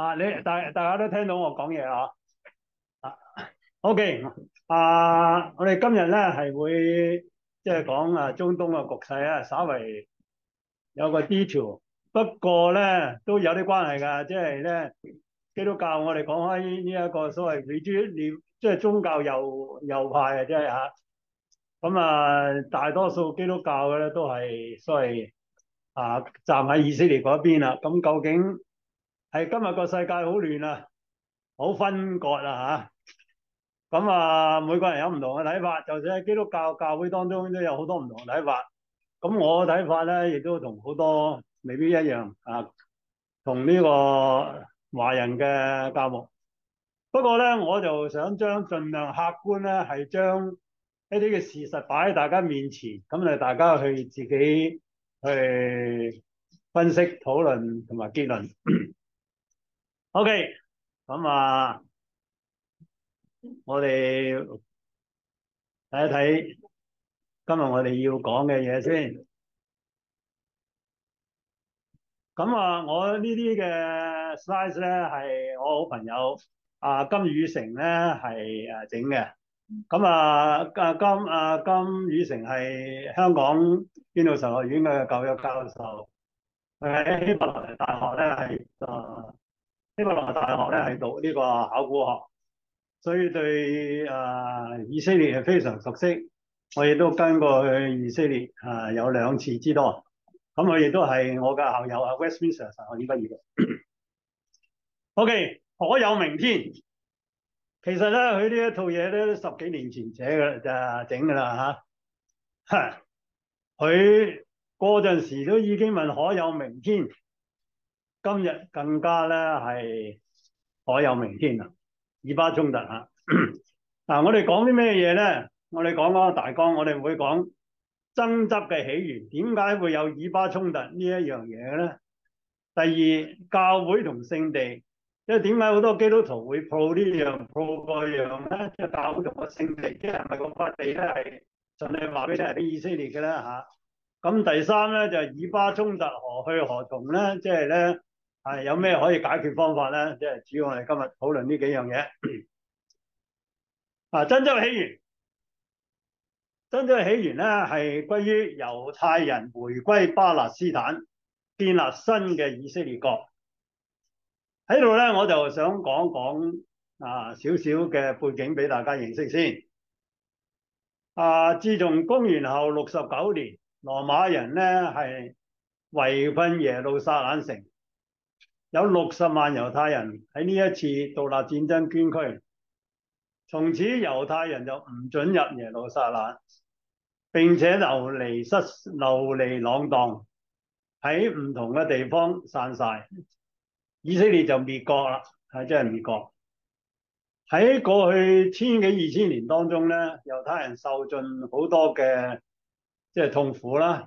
大家都聽到我講嘢啊？啊，OK，我哋今日咧係會即係講中東嘅局勢啊，稍微有個 detail，不過咧都有啲關係㗎，即係咧基督教我哋講開呢一個所謂即係宗教右派啊，即係嚇，咁大多數基督教嘅咧都係所謂站喺以色列嗰邊啦。咁究竟係今日個世界好亂啊，好分割啊嚇！咁每個人有唔同嘅睇法，就算喺基督教教會當中都有好多唔同嘅睇法。咁我嘅睇法咧，亦都同好多未必一樣啊，同呢個華人嘅教牧。不過咧，我就想盡量客觀咧，係將一啲嘅事實擺喺大家面前，咁就大家去自己去分析、討論同埋結論。OK，咁我哋睇一睇今日我哋要講嘅嘢先。咁我呢啲嘅 slides 咧係我好朋友金宇成咧係整嘅。咁金宇成係香港邊度神學院嘅教育教授，佢喺希伯來大學咧希伯來大學咧係讀呢個考古學，所以對以色列係非常熟悉。我亦都跟過去以色列有2次之多。咁佢亦都係我嘅校友Westminster 神學院畢業嘅。OK，可有明天。其實咧，佢呢一套嘢咧都10幾年前寫嘅就整㗎啦嚇。佢嗰陣時都已經問可有明天，今日更加咧係可有明天啦。以巴衝突嚇。我哋講啲咩嘢咧？我哋講個大綱，我哋會講爭執嘅起源，點解會有以巴衝突呢一樣嘢咧？第二，教會同聖地，即係點解好多基督徒會 pro 呢樣 pro 嗰樣咧？即係教會同個聖地，即係咪個塊地咧係上帝話俾你係俾以色列嘅咧嚇？咁第三咧就係以巴衝突何去何從咧？即係咧係有咩可以解決方法咧？即係主要我哋今日討論呢幾樣嘢。爭執起源，爭執起源咧係歸於猶太人回歸巴勒斯坦，建立新嘅以色列國。喺度咧，我就想講講少少嘅背景俾大家認識先。自從公元後69年，羅馬人咧係圍困耶路撒冷城，有60萬猶太人喺呢一次獨立戰爭捐軀。從此猶太人就唔准入耶路撒冷，並且流離浪蕩，喺唔同嘅地方散晒。以色列就滅國啦，係真係滅國。喺過去千幾2000年當中咧，猶太人受盡好多嘅即係痛苦啦。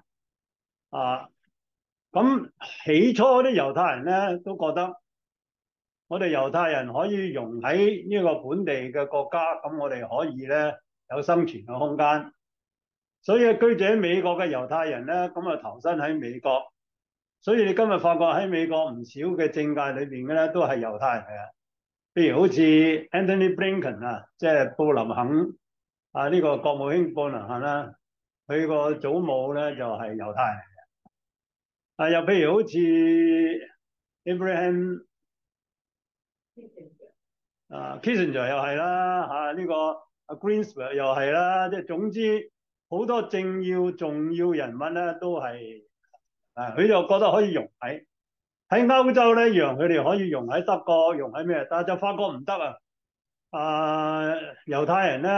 咁起初啲猶太人咧都覺得，我哋猶太人可以容喺呢個本地嘅國家，咁我哋可以咧有生存嘅空間。所以居住喺美國嘅猶太人咧，咁投身喺美國。所以你今日發覺喺美國唔少嘅政界裏邊嘅咧，都係猶太人嚟嘅。譬如好似 Anthony Blinken 即係布林肯呢個國務卿布林肯啦，佢個祖母咧就係猶太人嚟嘅。又譬如好似 Abraham Kissinger 又係啦，呢個Greenspan 又係啦，即係總之好多政要重要人物咧都係佢就覺得可以容喺歐洲咧，讓佢哋可以容喺德國，容喺咩？但係就發覺唔得啊！猶太人咧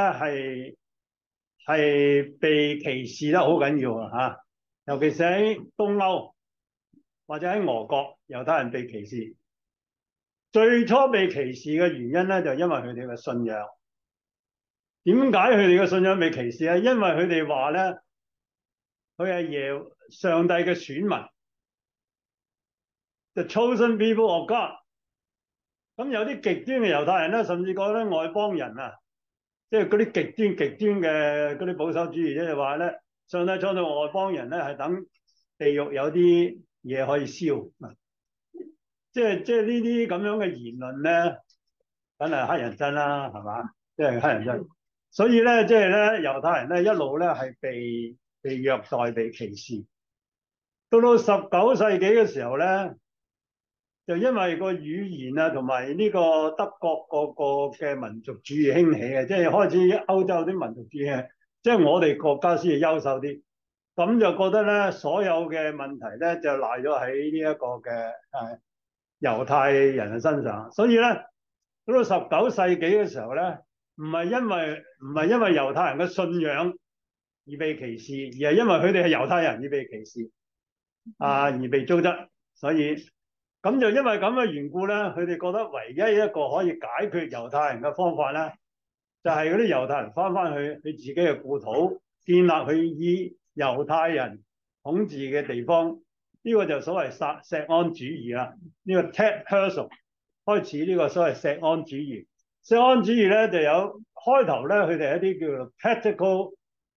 係被歧視得好緊要啊！尤其是喺東歐或者喺俄國，猶太人被歧視。最初被歧視嘅原因咧，就因為佢哋嘅信仰。點解佢哋嘅信仰被歧視咧？因為佢哋話咧，佢係上帝嘅選民。The chosen people of God。咁有啲極端嘅猶太人咧，甚至覺得外邦人即係嗰啲極端嘅嗰啲保守主義者就話咧，上帝創造外邦人咧係等地獄有啲嘢可以燒。 即係呢啲咁樣嘅言論咧，梗係黑人憎啦，係嘛？即係黑人憎。所以咧，即係咧，猶太人咧一路咧係被虐待、被歧視。到19世紀嘅時候咧，就因為個語言啊，同埋呢個德國個嘅民族主義興起嘅，即係開始歐洲啲民族主義，即係我哋國家先係優秀啲，咁就覺得咧，所有嘅問題咧就賴咗喺呢一個嘅猶太人嘅身上。所以咧，到19世紀嘅時候咧，唔係因為猶太人嘅信仰而被歧視，而係因為佢哋係猶太人而被歧視而被糟質，所以。咁就因為咁嘅緣故咧，佢哋覺得唯一一個可以解決猶太人嘅方法咧，就係嗰啲猶太人翻去佢自己嘅故土，建立佢以猶太人統治嘅地方。呢個就所謂錫安主義啦。呢個 Ted Herzl 開始呢個所謂錫安主義。錫安主義咧就有開頭咧，佢哋一啲叫做 Practical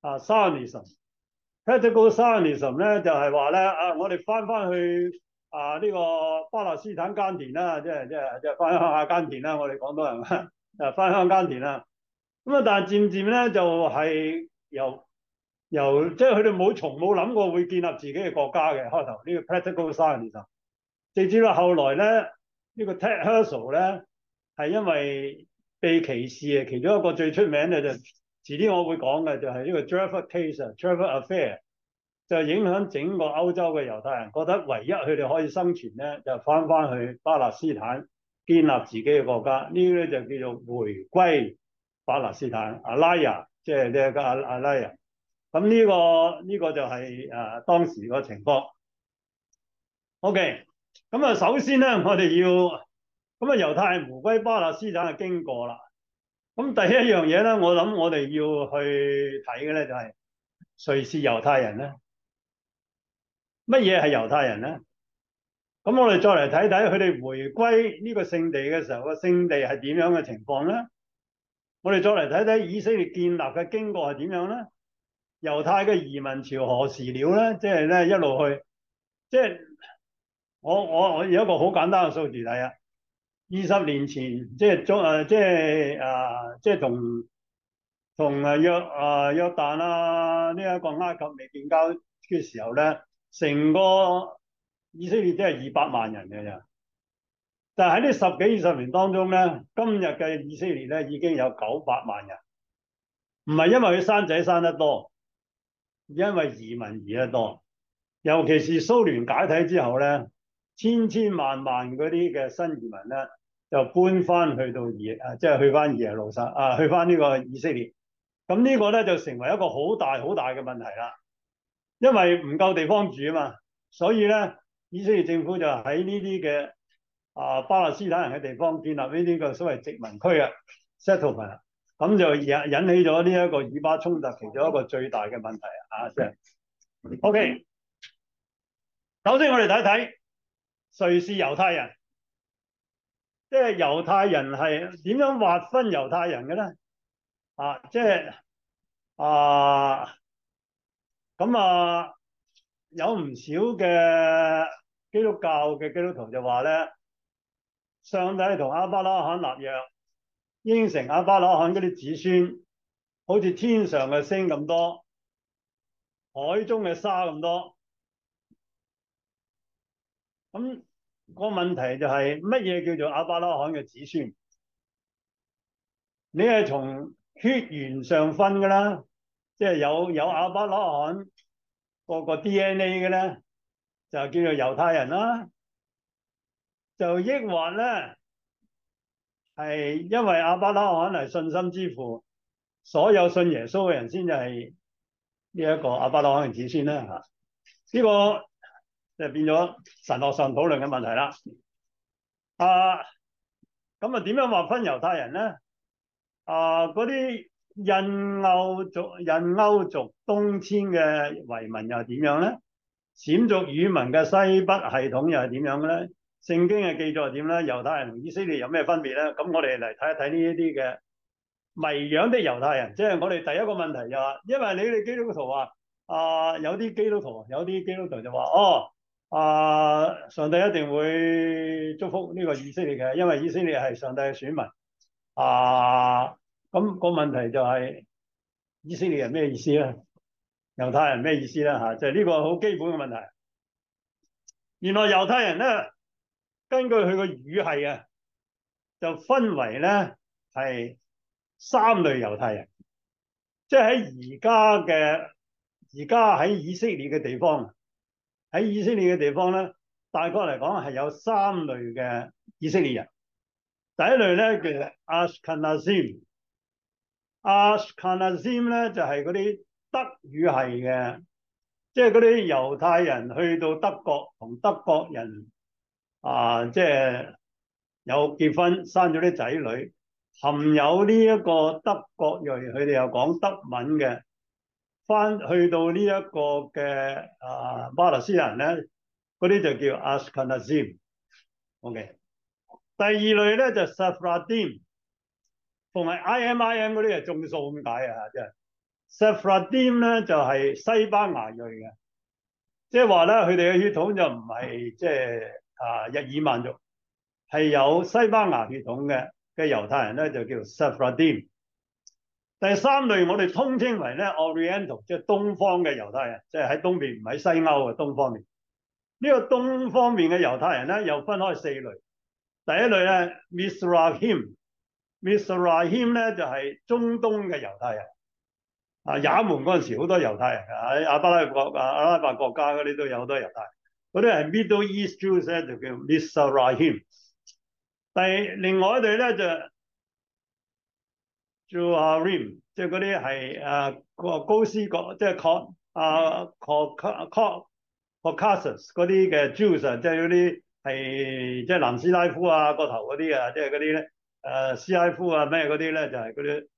Zionism。Practical Zionism 咧就係話咧我哋翻去。呢個巴勒斯坦耕田啦，即係翻鄉下耕田啦，我哋廣東人翻鄉耕田啦。咁啊，但係漸漸咧就係由即係佢哋從冇諗過會建立自己嘅國家嘅開頭呢個 practical Zionism，直至到後來咧呢個 Ted Herzl 咧係因為被歧視嘅其中一個最出名嘅就遲啲我會講嘅就係呢個 Dreyfus Case、Dreyfus Affair。就影響整個歐洲嘅猶太人，覺得唯一佢哋可以生存咧，就翻去巴勒斯坦建立自己嘅國家。呢啲咧就叫做回歸巴勒斯坦 Aliyah， 即係呢個Aliyah。咁呢個就係當時個情況。OK，咁首先咧，我哋要猶太人回歸巴勒斯坦嘅經過啦。咁第一樣嘢咧，我諗我哋要去睇嘅咧就係誰是猶太人咧？乜嘢係猶太人咧？咁我哋再嚟睇睇佢哋回歸呢個聖地嘅時候，個聖地係點樣嘅情況咧？我哋再嚟睇睇以色列建立嘅經過係點樣咧？猶太嘅移民潮何時了咧？即係咧一路去，即係我有一個好簡單嘅數字睇啊，20年前即係同約旦呢一個埃及未建交嘅時候咧。成個以色列都係200萬人嘅咋，但係喺呢10幾20年當中咧，今日嘅以色列咧已經有900萬人，唔係因為佢生仔生得多，因為移民移得多，尤其是蘇聯解體之後咧，千萬嗰啲嘅新移民咧就搬翻去到即係去翻耶路撒冷去翻呢個以色列，咁呢個咧就成為一個好大嘅問題啦。因為唔夠地方住啊嘛，所以咧以色列政府就喺呢啲嘅巴勒斯坦人嘅地方建立呢啲嘅所謂殖民區啊 settlement， 咁就引起咗呢一個以巴衝突其中一個最大嘅問題即係 OK。首先我哋睇睇誰是猶太人，即係猶太人係點樣劃分猶太人嘅咧？即係咁有唔少嘅基督教嘅基督徒就話咧，上帝同亞伯拉罕立約，應承亞伯拉罕嗰啲子孫，好似天上嘅星咁多，海中嘅沙咁多。咁個問題就係乜嘢叫做亞伯拉罕嘅子孫？你係從血緣上分㗎啦，即係有亞伯拉罕個 DNA 嘅咧，就叫做猶太人啦。就抑或咧係因為亞伯拉罕係信心之父，所有信耶穌嘅人先至係呢一個亞伯拉罕嘅子孫咧呢個就變咗神學上討論嘅問題啦。咁點樣劃分猶太人咧？嗰啲印歐族東遷嘅遺民又係點樣咧？閃族語民嘅西北系統又係點樣嘅咧？聖經嘅記載係點咧？猶太人同以色列有咩分別咧？咁我哋嚟睇一睇呢一啲嘅迷樣的猶太人。即係我哋第一個問題就話，因為你哋基督徒話有啲基督徒就話上帝一定會祝福呢個以色列嘅，因為以色列係上帝嘅選民。咁個問題就係以色列係咩意思咧？猶太人咩意思咧？就係呢個好基本嘅問題。原來猶太人咧，根據佢個語系啊，就分為咧係三類猶太人，即係而家喺以色列嘅地方，喺以色列嘅地方咧，大概嚟講係有三類嘅以色列人。第一類咧叫做 Ashkenazim 咧就係嗰啲德語系嘅，即係嗰啲猶太人去到德國同德國人即係有結婚生咗啲仔女，含有呢一個德國裔，佢哋又講德文嘅，翻去到呢一個嘅巴勒斯坦人咧，嗰啲就叫 Ashkenazim。OK。第二類咧就 Sephardim， 同埋 IMIM 嗰啲係眾數咁解啊！即係 Sephardim 咧就係西班牙裔嘅，即係話咧佢哋嘅血統就唔係即係日耳曼族，係有西班牙血統嘅猶太人咧就叫 Sephardim。第三類我哋通稱為咧 Oriental， 即係東方嘅猶太人，即係喺東邊唔喺西歐嘅東方面。呢個東方面嘅猶太人咧又分開四類。第一類咧 Mizrahim 咧就係中東嘅猶太人。也門嗰陣時好多猶太人喺阿拉伯國家嗰啲都有好多猶太人。嗰啲係 Middle East Jews 咧就叫 Mizrahim。另外一類咧就 Juharim， 即係嗰啲係高斯國，即係Caucasus 嗰啲嘅 Jews 啊，即係嗰啲係即係南斯拉夫啊個頭嗰啲啊，即係嗰啲咧斯拉夫啊咩嗰啲咧就係嗰啲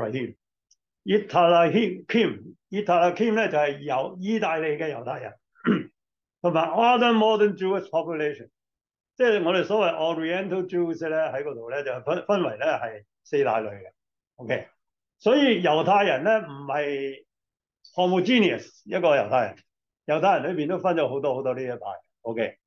Sarahim。Italakim 咧就係由意大利嘅猶太人，同埋 other modern Jewish population， 即係我哋所謂 Oriental Jews 咧喺嗰度咧就分為咧係四大類嘅。OK， 所以猶太人咧唔係 homogeneous 一個猶太人，猶太人裏邊都分咗好多呢一派。OK，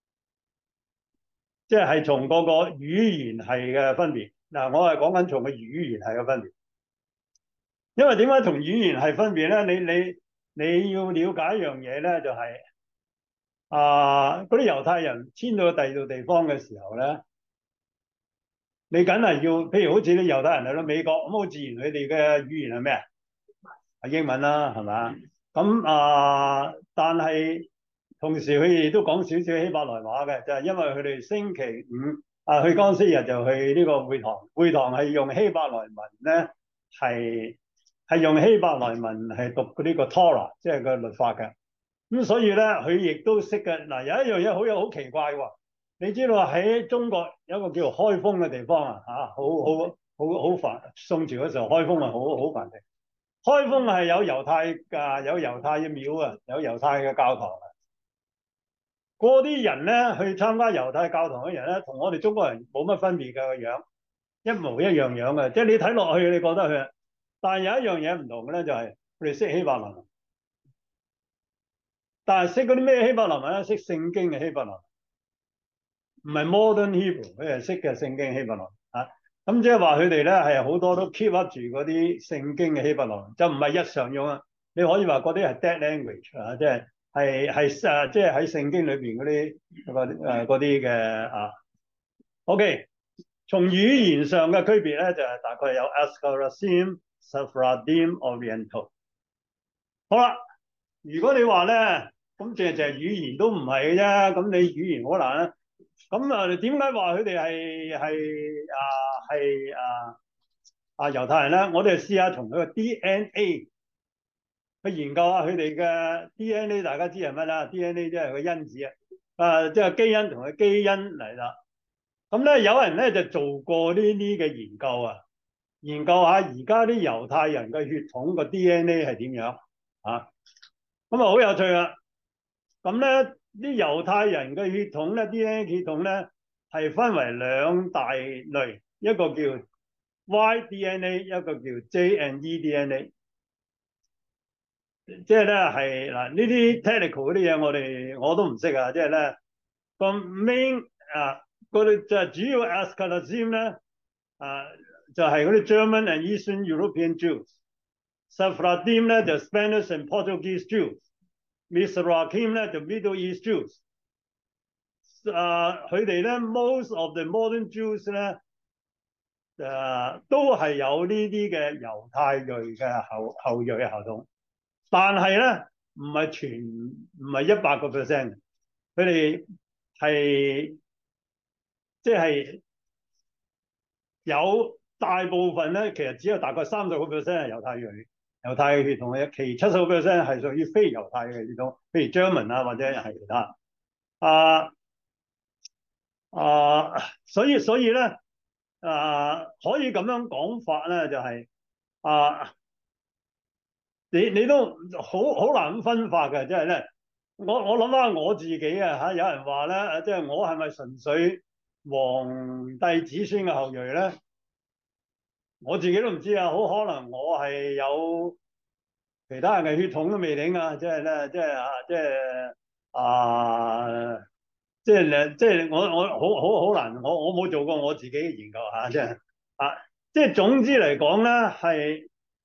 即係從嗰個語言系嘅分別。嗱，我係講緊從個語言系嘅分別。因為點解同語言系分別咧？你要了解一樣嘢咧，就係嗰啲猶太人遷到第二度地方嘅時候咧，你梗係要，譬如好似啲猶太人嚟到美國，咁好自然佢哋嘅語言係咩啊？係英文啦，係咪？咁但係同時佢哋都講少少希伯來話嘅，就係因為佢哋星期五去安息日就去呢個會堂，會堂係用希伯來文咧，係用希伯來文係讀呢個 Torah， 即係個律法嘅。咁所以咧，佢亦都識嘅。嗱，有一樣嘢好奇怪喎，你知道喺中國有一個叫做開封嘅地方啊，好煩。宋朝嗰時候開封係好繁榮。開封係有猶太有猶太嘅廟啊，有猶太嘅教堂啊。嗰啲人咧去參加猶太教堂嘅人咧，同我哋中國人冇乜分別嘅個樣，一模一樣嘅。即係你睇落去，你覺得佢。但係有一樣嘢唔同嘅咧，就係佢哋識希伯來文。但係識嗰啲咩希伯來文咧？識聖經嘅希伯來文，唔係 Modern Hebrew， 佢係識嘅聖經希伯來文。咁即係話佢哋咧係好多都 keep up 住嗰啲聖經嘅希伯來文，就唔係日常用啊。你可以話嗰啲係 dead language 啊，即係即係喺聖經裏邊嗰啲嘅。OK， 從語言上嘅區別咧，就係大概有 Ashkenazim、Sephardim、Oriental。好啦，如果你話咧，咁淨係語言都唔係嘅啫，咁你語言好難啊。咁點解話佢哋係猶太人咧？我哋試下從佢個 DNA 去研究下佢哋嘅 DNA。大家知係乜啦？ DNA 即係個因子即係基因同佢基因嚟啦。咁咧有人咧就做過呢啲嘅研究啊，研究下而家啲猶太人嘅血統個 DNA 係點樣啊？咁好有趣啊！咁咧啲猶太人嘅血統咧 DNA 血統咧係分為兩大類，一個叫 Y DNA， 一個叫 J and E DNA。 即係咧係嗱呢啲 technical 嗰啲嘢我都唔識啊！即係咧個 main 嗰啲就係主要 Ashkenazim 咧就係嗰啲 German and Eastern European Jews。Sephardim 咧就 Spanish and Portuguese Jews。Mizrahim 咧就 Middle East Jews。佢哋咧 most of the modern Jews 咧都係有呢啲嘅猶太裔嘅後裔嘅系統，但係咧唔係100%，佢哋係即係有大部分咧，其實只有大概30%係猶太裔、猶太嘅血統嘅，其70%係屬於非猶太嘅血統，譬如 German 或者係其他所以咧可以咁樣講法咧，就係你都好難分化嘅，即係咧，我諗翻我自己有人話咧，即係我係咪純粹皇帝子孫嘅後裔咧？我自己都唔知啊，好可能我係有其他人嘅血統都未定啊！即係咧，即係我好難，我冇做過我自己嘅研究即係總之嚟講咧係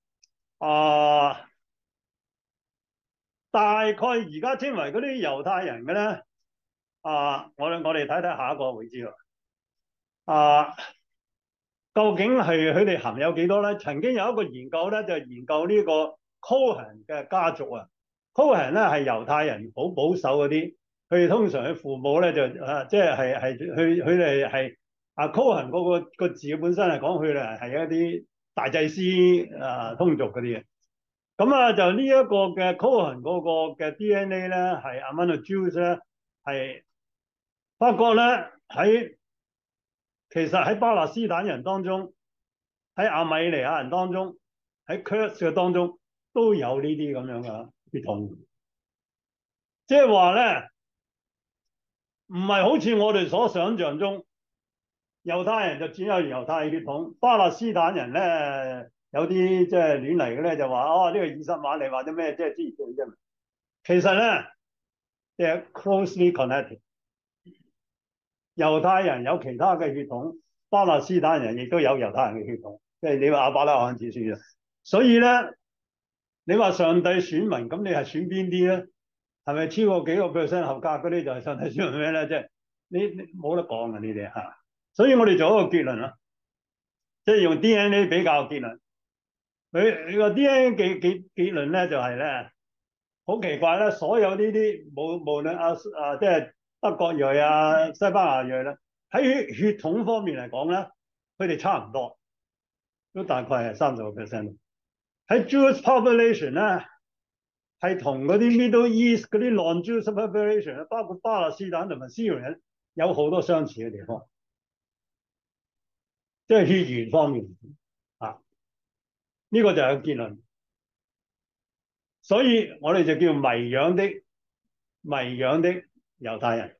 大概而家稱為嗰啲猶太人嘅咧我哋睇睇下一個會知道究竟係佢哋含有幾多咧？曾經有一個研究咧，就係研究呢個 Cohen 嘅家族啊。Cohen 咧係猶太人，好保守嗰啲。佢哋通常嘅父母咧就即係佢哋係Cohen 嗰個字本身係講佢哋係一啲大祭司通族嗰啲嘅。咁就呢一個嘅 Cohen 嗰個嘅 DNA 咧係 among the Jews 咧係發覺咧其實喺巴勒斯坦人當中，喺亞美尼亞人當中，喺 Kurds 嘅當中都有呢啲咁樣嘅血統，即係話咧，唔係好似我哋所想象中，猶太人就只有猶太血統，巴勒斯坦人咧有啲即係亂嚟嘅咧就話呢個以實瑪利或者咩即係之類啫。其實咧，即係 closely connected，猶太人有其他嘅血統。巴勒斯坦人亦都有猶太人嘅血統，即係你話亞伯拉罕子孫啊。所以咧，你話上帝選民，咁你係選邊啲咧？係咪超過幾個 percent 合格嗰啲就係上帝選民咩咧？即係你冇得講嘅呢啲嚇。所以我哋做一個結論啦，即係用 DNA 比較結論。佢個 DNA 結論咧就係咧，好奇怪咧，所有呢啲無論即係德國裔西班牙裔咧。喺血統方面嚟講咧，佢哋差唔多，都大概係30%。喺 Jewish population 咧，係同嗰啲 Middle East 嗰啲 non-Jewish population 包括巴勒斯坦同埋 Syrian 有好多相似嘅地方，即係血緣方面呢個就係個結論。所以我哋就叫迷養的猶太人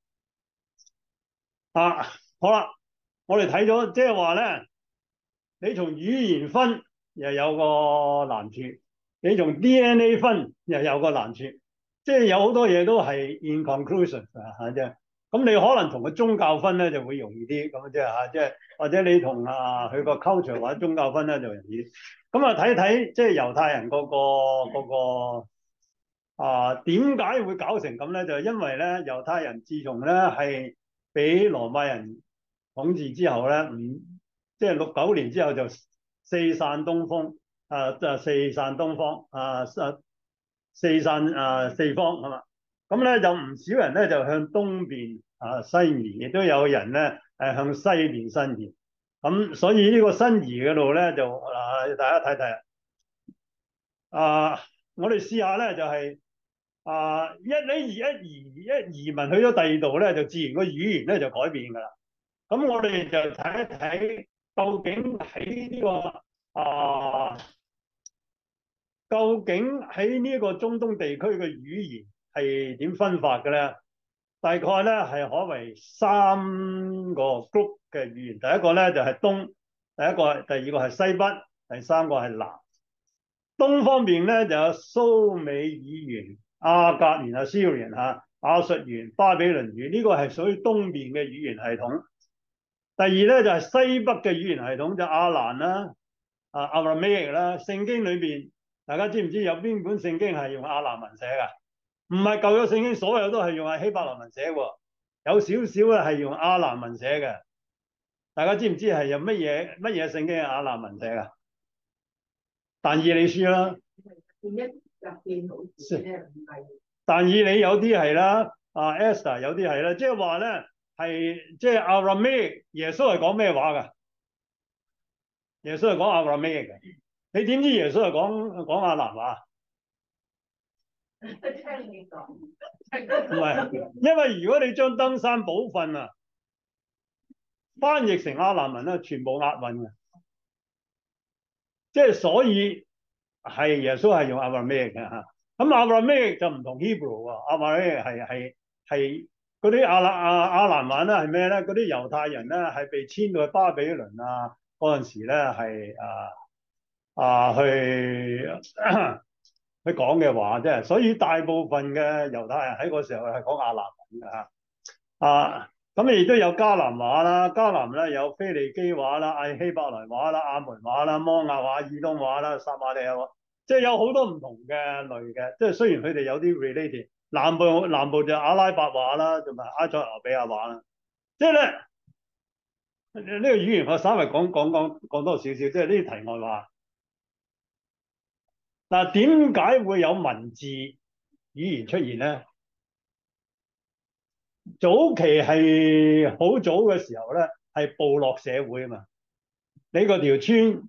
好啦，我哋睇咗，即係話咧，你從語言分又有個難處，你從 DNA 分又有個難處，即係有好多嘢都係 inconclusive 啫。咁你可能同個宗教分咧就會容易啲，咁即係或者你同佢個 culture 或者宗教分咧就容易啲。咁睇睇即係猶太人嗰個點解會搞成咁咧？就係因為咧猶太人自從咧係俾羅馬人統治之後咧，即係69年之後就四散東方，四散東方，四散四方係嘛？咁咧就唔少人咧就向東邊西移，亦都有人咧向西邊伸移。咁所以呢個伸移嘅路咧就大家睇睇我哋試下咧就係一移民去咗第二度咧，就自然個語言咧就改變㗎啦。咁我哋就睇一睇究竟喺呢究竟喺呢個中東地區嘅語言係點分法嘅咧？大概咧係可為3個 group 嘅語言。第一個咧就係東，第二個係西北，第三個係南。 東方面咧就有蘇美爾語、亞甲語啊、Syrian 嚇、亞述語、巴比倫語，呢個係屬於東邊嘅語言系統。第二咧就係西北嘅語言系統，就亞蘭啦、Aramaic 啦。聖經裏邊，大家知唔知有邊本聖經係用亞蘭文寫㗎？唔係舊約聖經所有都係用希伯來文寫喎，有少少咧係用亞蘭文寫嘅。大家知唔知係用乜嘢聖經係亞蘭文寫㗎？但以理書啦，但以理有啲係啦，Esther 有啲係啦，即係話咧係即係 Aramaic。耶穌係講咩話㗎？耶穌係講 Aramaic 嘅。你點知耶穌係講亞蘭話？唔係，因為如果你將登山寶訓啊翻譯成亞蘭文咧，全部押韻嘅，即係所以係耶穌係用 Aramaic 嘅嚇。咁 Aramaic 就唔同 Hebrew 喎，Aramaic 係嗰啲亞蘭文咧係咩咧？嗰啲猶太人咧係被遷到去巴比倫啊嗰陣時咧係去講嘅話啫，所以大部分嘅猶太人喺嗰時候係講亞蘭文嘅嚇。咁亦都有迦南話啦，迦南咧有腓尼基話啦、亞希伯來話啦、亞門話啦、摩亞話、以東話啦、撒瑪利亞話，即係有好多唔同嘅類嘅。即係雖然佢哋有啲 related，南部就阿拉伯話啦，同埋埃塞俄比亞話啦。即係咧呢個語言我稍微講多少少，即係呢啲題外話。嗱，點解會有文字語言出現咧？早期係好早嘅時候咧，係部落社會啊嘛。你嗰條村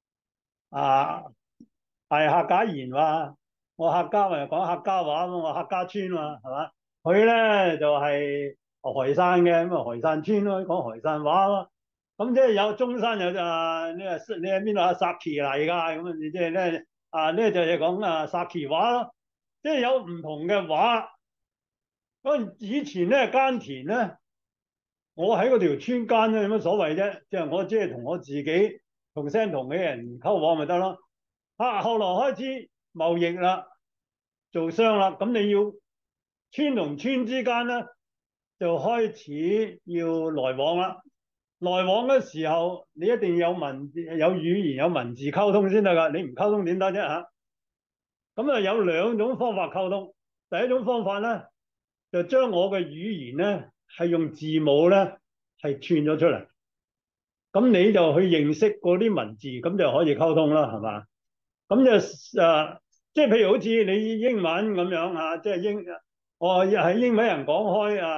係客家言話，我客家咪講客家話，我客家村嘛，係嘛？佢咧就係海山嘅，咁海山村咯，講海山話咯。咁即係有中山有你係邊度啊？薩奇嚟㗎，咁即係咧呢就係講薩奇話咯。即係有唔同嘅話。咁以前咧耕田咧，我喺嗰條村耕咧，有乜所謂啫？即係我即係同我自己同聲同嘅人溝往咪得咯。後來開始貿易啦，做商啦，咁你要村同村之間咧就開始要來往啦。來往嘅時候，你一定要有語言有文字溝通先得㗎。你唔溝通點得啫嚇？咁有兩種方法溝通。第一種方法咧，就將我嘅語言咧係用字母咧係串咗出嚟，咁你就去認識嗰啲文字，咁就可以溝通啦，係嘛？咁就即係譬如好似你英文咁樣嚇，即係我係英文人講開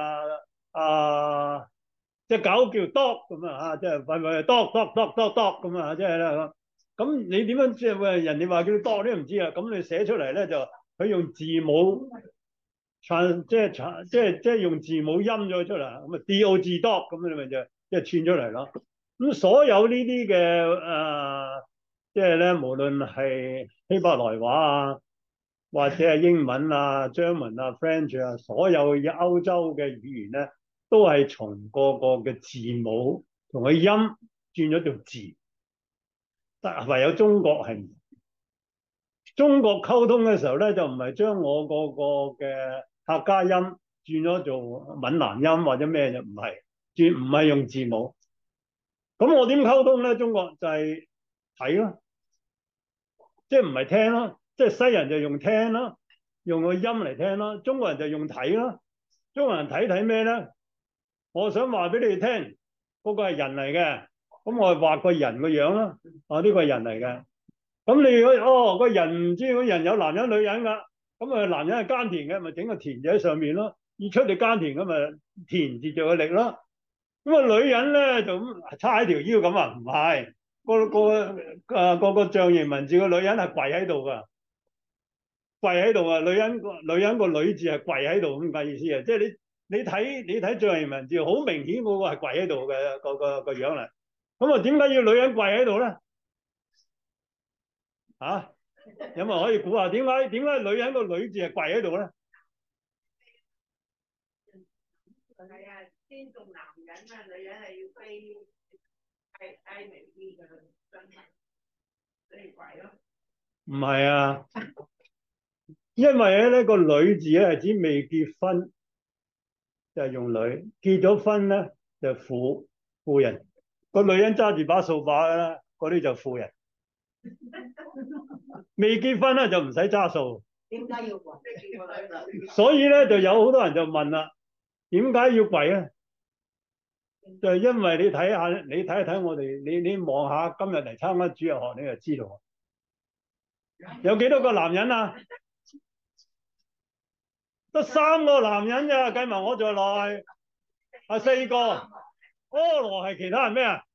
隻狗叫 dog 咁啊嚇，即係喂 dog 咁啊，即係啦。咁你點樣即係喂人哋話叫 dog 你都唔知啊？咁你寫出嚟咧就佢用字母。即係用字母音咗出嚟，咁啊 dog dog 咁你咪就即係串出嚟咯。咁所有呢啲嘅即係咧，無論係希伯來話啊，或者係英文啊、German 啊、French 啊，所有嘅歐洲嘅語言咧，都係從個嘅字母同佢音轉咗做字。但唯有中國係中國溝通嘅時候咧，就唔係將我個嘅客家音轉咗做閩南音或者咩，就唔係用字母。咁我點溝通咧？中國就係睇咯，即係唔係聽咯？即係西人就用聽咯，用個音嚟聽咯。中國人就用睇咯。中國人睇咩咧？我想話俾你哋聽，嗰個係人嚟嘅，咁我係畫個人個樣咯。呢個係人嚟嘅。咁你如果個人唔知個人有男人女人㗎，咁啊男人係耕田嘅，咪整個田字喺上面咯。要出嚟耕田咁咪田字就個力咯。咁啊女人咧就咁叉喺條腰咁啊，唔係個象形文字個女人係跪喺度㗎，跪喺度啊！女人個女字係跪喺度咁嘅意思啊！即係你睇象形文字好明顯嗰個係跪喺度嘅個樣嚟。咁啊點解要女人跪喺度咧？有冇可以估下點解女人個女字係跪喺度咧？係啊，尊重男人啊，女人係要低微啲嘅身體，所以跪咯。 唔係啊，因為咧個女字咧係指未結婚就係用女，結咗婚咧就婦人。個女人揸住把掃把啦，嗰啲就婦人。未結婚咧就唔使揸掃。點解要跪？所以咧就有好多人就問啦，點解要跪咧？就係因為你睇下，你睇一睇我哋，你望下今日嚟參加主日學，你就知道有幾多個男人啊？得3個男人咋，計埋我在內，係4個。阿羅係其他人咩啊？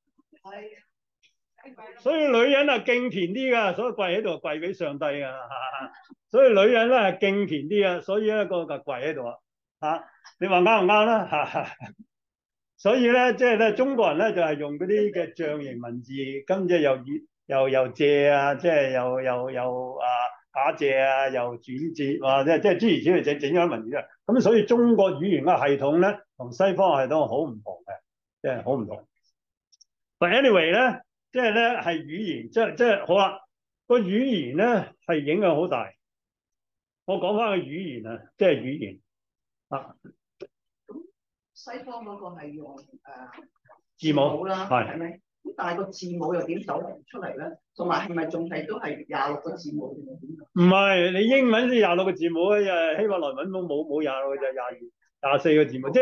所以女人啊敬虔啲噶，所以跪喺度跪俾上帝噶。所以女人咧係敬虔啲啊，所以咧個跪喺度啊。你話啱唔啱啦？所以咧即係咧中國人咧就係用嗰啲嘅象形文字，跟住又借啊，即係又假借啊，又轉折啊，即係諸如此類整咗啲文字啊。咁所以中國語言嘅系統咧同西方系統好唔同嘅，即係好唔同。But anyway 咧，即係咧係語言，即係好啦。個語言咧係影響好大。我講翻個語言啊，即係語言啊。 咁西方嗰個係用字母啦，係咪？咁但係個字母又點走出嚟咧？同埋係咪仲係都係26個字母定係點？ 唔係，你英文先26個字母啊，希伯來文冇26個，就22、24個字母，即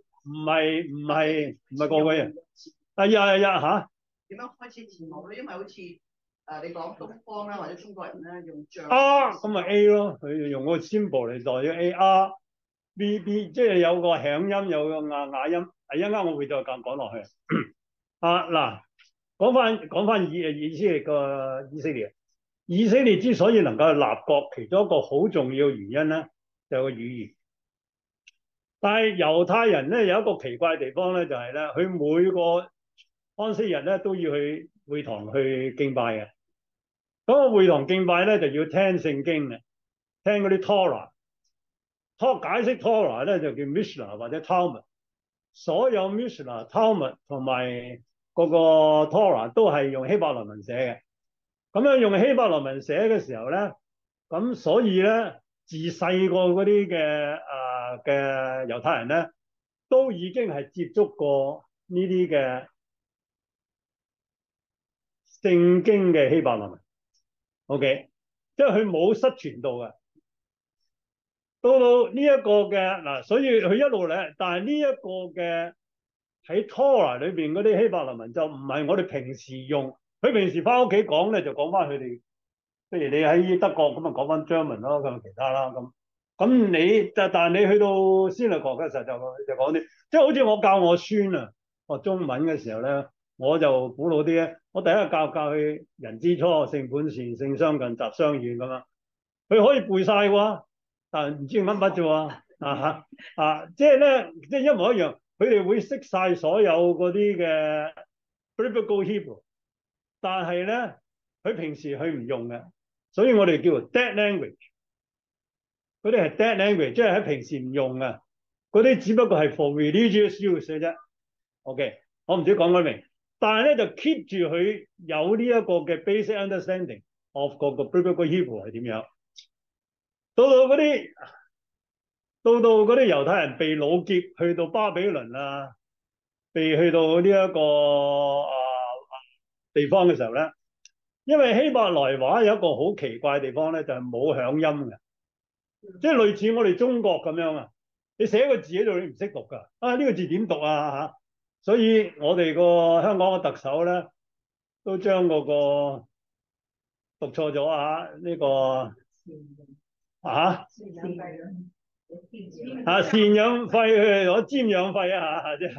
唔係個個人。嚇？ 點樣開始字母咧？因為好似你講東方啦，或者中國人咧用象咁咪 A 咯，佢用個 symbol 嚟代咗 A、R、B、B， 即係有個響音，有個啞音。一陣間我會再講落去。嗱，講翻以色列之所以能夠立國，其中一個好重要嘅原因咧，就係個語言。但係猶太人咧有一個奇怪嘅地方咧，就係咧，佢每個安息日咧都要去會堂去敬拜嘅。嗰個會堂敬拜咧就要聽聖經嘅，聽嗰啲 Torah。解釋 Torah 咧就叫 Mishnah 或者 Talmud。所有 Mishnah、Talmud 同埋嗰個 Torah 都係用希伯來文寫嘅。咁樣用希伯來文寫嘅時候咧，咁所以咧自細個嗰啲嘅猶太人咧，都已經係接觸過呢啲嘅聖經嘅希伯來文。OK， 即係佢冇失傳到嘅。到呢一個嘅嗱，所以佢一路咧，但係呢一個嘅喺 Torah 裏邊嗰啲希伯來文就唔係我哋平時用。佢平時翻屋企講咧，就講翻佢哋，譬如你喺德國咁啊，講翻 German 咯，咁其他啦咁。但係你去到 Synagogue 嘅時候就講啲，即係好似我教我孫啊學中文嘅時候咧，我就古老啲咧，我第一個教佢人之初，性本善，性相近，習相遠咁樣，佢可以背晒喎。但唔知乜啫喎，即係咧，即係一模一樣，佢哋會識晒所有嗰啲嘅 Biblical Hebrew， 但係咧，佢平時佢唔用嘅，所以我哋叫做 dead language。嗰啲係 dead language，即係喺平時唔用嘅，嗰啲只不過係 for religious use 嘅啫。OK， 我唔知講得明，但係咧就 keep 住佢有呢一個嘅 basic understanding of 個 Biblical Hebrew 係點樣。到嗰啲猶太人被擄劫去到巴比倫啊，被去到呢一個地方嘅時候咧，因為希伯來話有一個好奇怪嘅地方咧，就係冇響音嘅，即係類似我哋中國咁樣啊。你寫個字喺度，你唔識讀㗎，呢個字點讀啊嚇？所以我哋個香港嘅特首咧，都將嗰個讀錯咗啊！呢個贍養費去攞瞻仰費啊！即係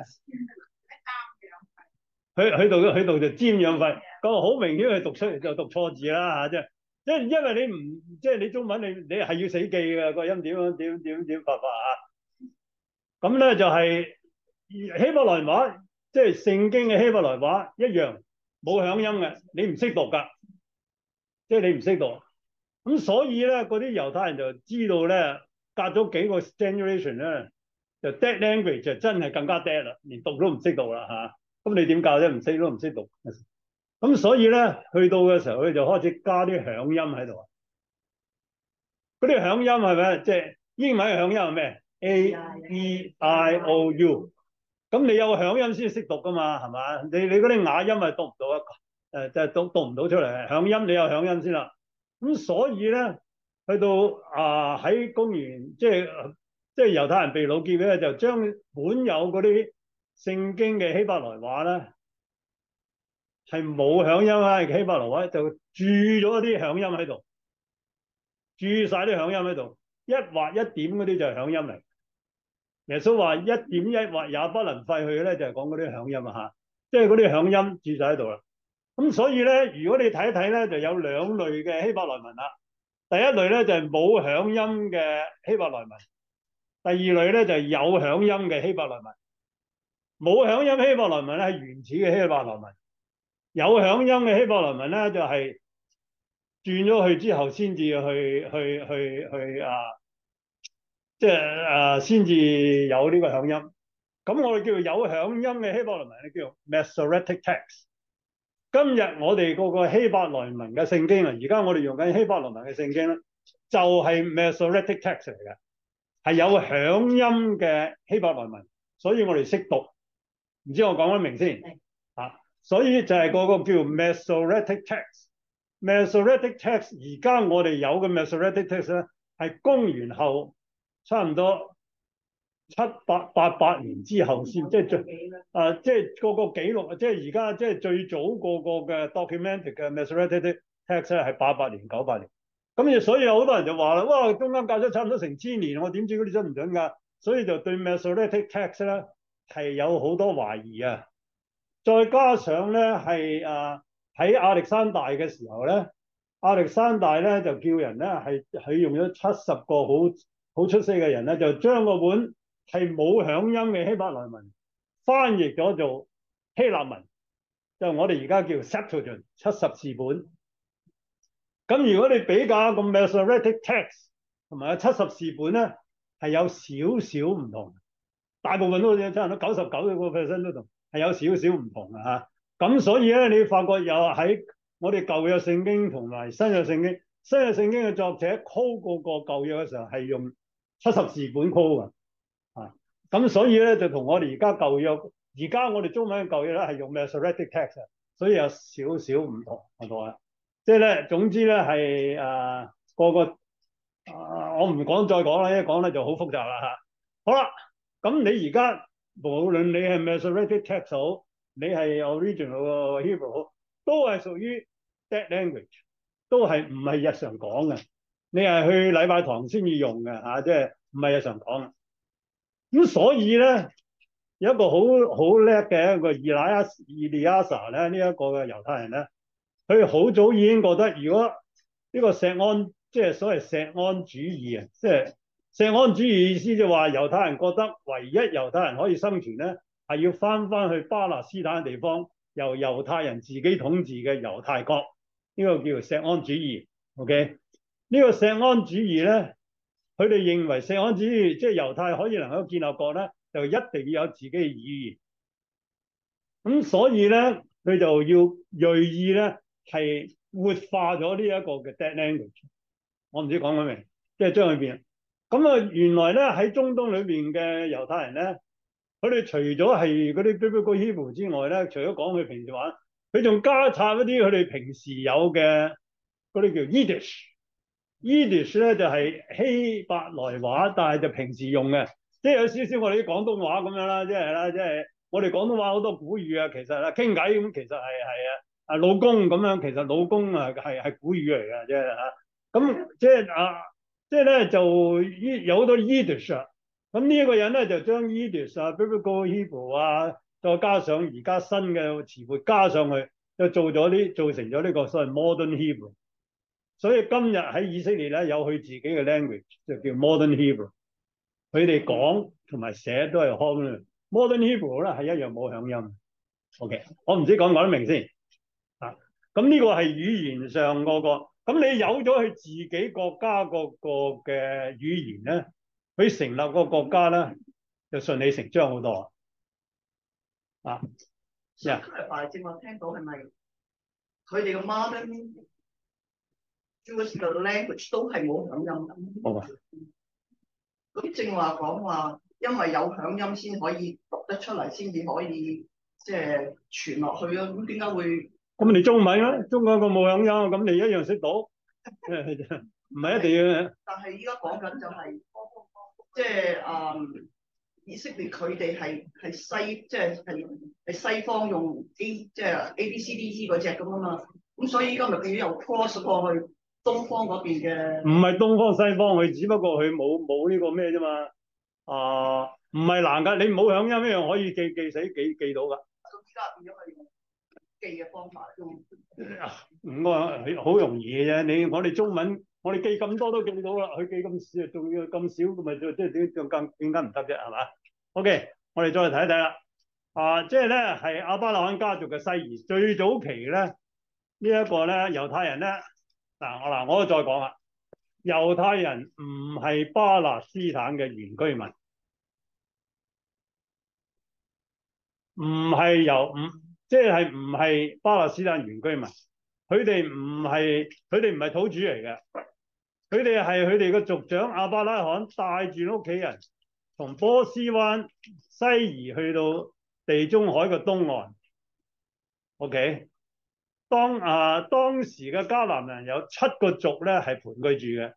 佢讀就瞻仰費，咁好明顯佢讀出嚟就讀錯字啦嚇！即係因為你唔即係你中文你係要死記嘅個音點發啊！咁咧就係希伯來話，即係聖經嘅希伯來話一樣冇響音嘅，你唔識讀㗎，即係你唔識讀。咁所以咧，嗰啲猶太人就知道咧，隔咗幾個 generation 咧，就 dead language 就真係更加 dead 啦，連讀都唔識讀啦嚇。咁你點教啫？唔識都唔識讀。 咁所以咧，去到嘅時候，佢就開始加啲響音喺度。嗰啲響音係咪？即係英文嘅響音係咩？A E I O U。咁你有響音先識讀噶嘛？係嘛？你嗰啲啞音係讀唔到啊，即係讀唔到出嚟。響音你有響音先啦。咁所以咧，去到喺公元即係猶太人被擄劫咧，就將本有嗰啲聖經嘅希伯來話咧係冇響音啊，希伯來話就注咗啲響音喺度，注晒啲響音喺度，一畫一點嗰啲就係響音嚟。耶穌話一點一畫也不能廢去咧，就係講嗰啲響音啊嚇，即係嗰啲響音注晒喺度啦。咁所以咧，如果你睇一睇咧，就有兩類嘅希伯來文啦。第一類咧就係冇響音嘅希伯來文，第二類咧就係有響音嘅希伯來文。冇響音希伯來文咧係原始嘅希伯來文，有響音嘅希伯來文咧就係轉咗去之後先至去即係先至有呢個響音。咁我哋叫做有響音嘅希伯來文咧，叫做 Masoretic Text。今日我哋嗰個希伯來文嘅聖經啊，而家我哋用緊希伯來文嘅聖經咧，就係 Masoretic Text 嚟嘅，係有響音嘅希伯來文，所以我哋識讀。唔知我講得明先啊？所以就係嗰個叫 Masoretic Text。Masoretic Text 而家我哋有嘅 Masoretic Text 咧，係公元後差唔多788年之後先，即係即係個記錄，即係而家即係最早個嘅 documented 嘅 Masoretic Text 咧係88年、98年。咁所以有好多人就話啦，哇，中間隔咗差唔多成千年，我點知嗰啲準唔準㗎？所以就對 Masoretic Text 咧係有好多懷疑啊。再加上咧係喺亞歷山大嘅時候咧，亞歷山大咧就叫人咧係佢用咗70個好出色嘅人咧，就將個本係冇響音嘅希伯來文翻譯咗做希臘文，就我哋而家叫 Septuagint 70字本。咁如果你比較個 Masoretic Text 同埋個70字本咧，係有少少唔同，大部分都差唔多99%都同，係有少少唔同嘅嚇。咁所以咧，你發覺又喺我哋舊約聖經同埋新約聖經，新約聖經嘅作者 call 個舊約嘅時候係用70字本 call 嘅。咁所以咧就同我哋而家舊約，而家我哋中文嘅舊約咧係用 Masoretic Text，所以有少少唔同係咪啊？即係咧，總之咧係個我唔講再講啦，一講咧就好複雜啦嚇。好啦，咁你而家無論你係 Masoretic Text 好，你係 original Hebrew 好，都係屬於 dead language，都係唔係日常講嘅。你係去禮拜堂先至用嘅嚇，即係唔係日常講。咁所以咧，有一個好叻嘅一個以利亞撒咧，呢一個嘅猶太人咧，佢好早已經覺得，如果呢個錫安，即係所謂錫安主義啊，即係錫安主義意思就話猶太人覺得唯一猶太人可以生存咧，係要翻去巴勒斯坦嘅地方，由猶太人自己統治嘅猶太國，呢個叫做錫安主義。OK，呢個錫安主義咧。佢哋認為錫安主義即係猶太可以能夠建立國咧，就一定要有自己嘅語言。咁所以咧，佢就要銳意咧係活化咗呢一個嘅 dead language。我唔知講緊未，即係將佢變。咁啊，原來咧喺中東裏邊嘅猶太人咧，佢哋除咗係嗰啲 Biblical Hebrew 之外咧，除咗講佢平時話，佢仲加插一啲佢哋平時有嘅嗰啲叫 Yiddish。Yiddish 咧就係希伯來話，但係就平時用嘅，即係有少少我哋啲廣東話咁樣啦，即係我哋廣東話好多古語啊，其實啊傾偈咁，其實係老公咁樣，其實老公啊係古語嚟嘅，即係嚇。咁即係咧就有好多 Yiddish 啊。咁呢一個人咧就將 Yiddish 啊、Biblical Hebrew 啊，再加上而家新嘅詞彙加上去，就造成咗呢個所謂 Modern Hebrew。所以今日喺以色列咧有佢自己嘅 language，就叫 Modern Hebrew。佢哋講同埋寫都係 Modern Hebrew 咧，係一樣冇響音。OK， 我唔知講唔講得明先啊？咁呢個係語言上嗰個。咁你有咗佢自己國家個嘅語言咧，佢成立個國家咧就順理成章好多啊。 今日大正我聽到係咪佢哋嘅 modern Jewish 嘅 language 都係冇響音嘅。 好啊。 咁正話講話，因為有響音先可以讀得出嚟，先至可以即係傳落去啊。咁點解會？ 咁你中文咧，中文個冇響音，咁你一樣識讀，唔係一定要。 但係依家講緊就係、即係以色列佢哋係西，即係西方用 即係 ABCDE 嗰隻咁啊嘛。咁所以依家咪變咗又 cross 過去東方嗰邊嘅。 唔係東方西方，佢只不過佢冇呢個咩啫嘛。唔係難㗎，你唔好響音一樣可以記死記到㗎。 到依家變咗係用記嘅方法用。 唔係好容易嘅啫。我哋中文，我哋記咁多都記到啦，佢記咁少，仲要咁少，咁咪即係點解唔得啫？係嘛？OK，我哋再嚟睇一睇啦。即係咧係亞伯拉罕家族嘅西兒，最早期咧呢一個咧猶太人咧我再講啦，猶太人唔係巴勒斯坦嘅原居民，即係唔係巴勒斯坦原居民，佢哋唔係土主嚟嘅，佢哋係佢哋嘅族長亞伯拉罕帶住屋企人從波斯灣西移去到地中海嘅東岸。OK， 當時嘅迦南人有7個族咧係盤踞住嘅。